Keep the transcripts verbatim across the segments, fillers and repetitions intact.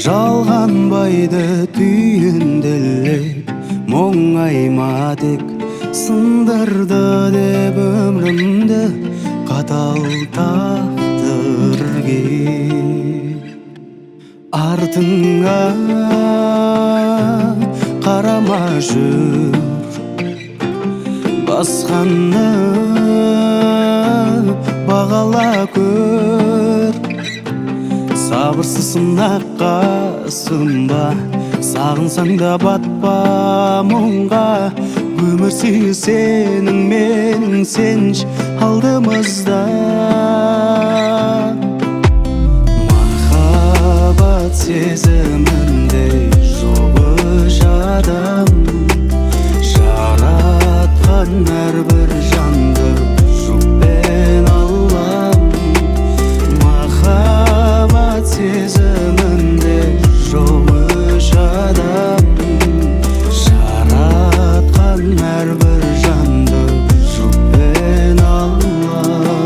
жалғанбайды түйінделеп мұңайма тек сындырды деп өмірімді қатал тағдырге. Артыңа қарама жүр, басқаны бағала көр. Сабырсыз сынаққа сынба, сағынсаң да батпа мұңға. Өмір сүю сенің менің сенш алдымызда. Махаббат сезімінде жоқ үш адам, жаратқан әрбір жанды жұппен Аллам. Махаббат сезімінде жоқ үш адам, жаратқан әрбір жанды жұппен Аллам.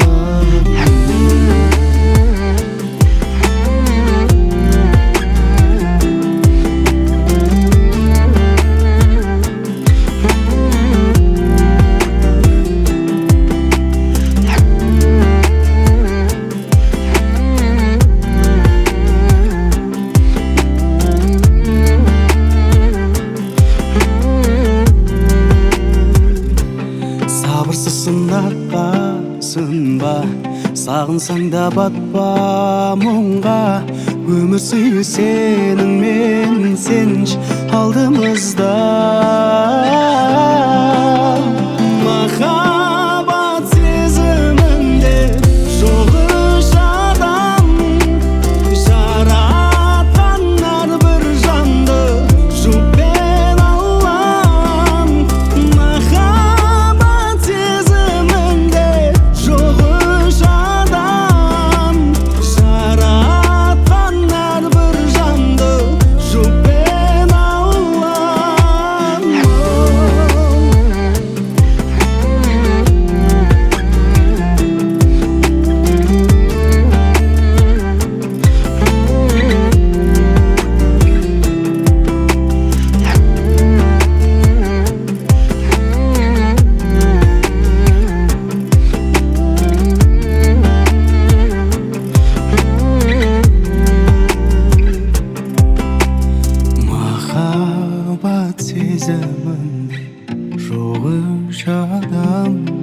Сабырсыз сынаққа сынба, сағынсаң да батпа мұңға. Өмір сүю сенің менің сенш алдымызда. Махаббат сезімінде жоқ үш адам, жаратқан әрбір жанды жұппен Аллам. Махаббат сезімінде жоқ үш адам, жаратқан әрбір жанды жұппен Аллам. Махаббат сезімінде жоқ үш адам,